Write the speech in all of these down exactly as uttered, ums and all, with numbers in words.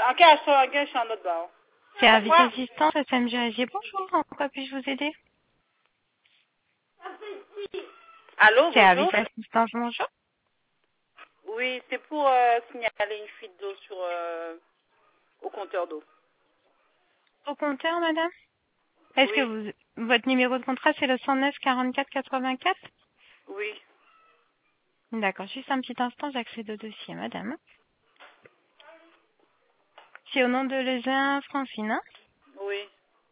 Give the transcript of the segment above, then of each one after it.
Ok, je suis ok, je suis en autre bord. Service Pourquoi? assistance, S M G A G, bonjour, en quoi puis-je vous aider? Allô, Service bonjour. assistance, bonjour. Oui, c'est pour euh, signaler une fuite d'eau sur euh, au compteur d'eau. Au compteur, madame? Est-ce que Oui, vous, votre numéro de contrat, c'est le cent neuf quarante-quatre quatre-vingt-quatre? oui, D'accord, juste un petit instant, j'accède au dossier, madame. C'est au nom de Lezin Francine, hein? oui.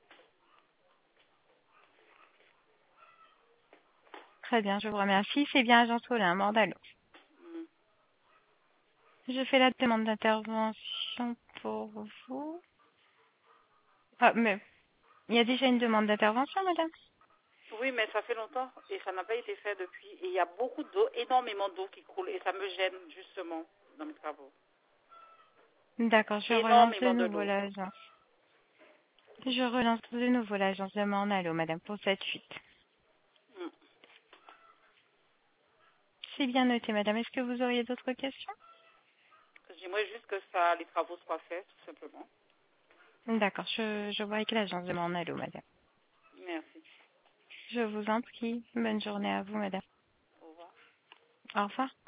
Très bien, je vous remercie. C'est bien Agent Solin, Mordalo. Mm. Je fais la demande d'intervention pour vous. Ah, mais il y a déjà une demande d'intervention, madame? Oui, mais ça fait longtemps et ça n'a pas été fait depuis. Et il y a beaucoup d'eau, énormément d'eau qui coule et ça me gêne justement dans mes travaux. D'accord, je relance de Énormément de nouveau l'eau. l'agence. Je relance de nouveau l'agence de Mordalo, madame, pour cette fuite. Mm. C'est bien noté, madame. Est-ce que vous auriez d'autres questions? J'aimerais juste que ça, les travaux soient faits, tout simplement. D'accord, je, je vois avec l'agence de Mordalo, madame. Merci. Je vous en prie. Bonne journée à vous, madame. Au revoir. Au revoir.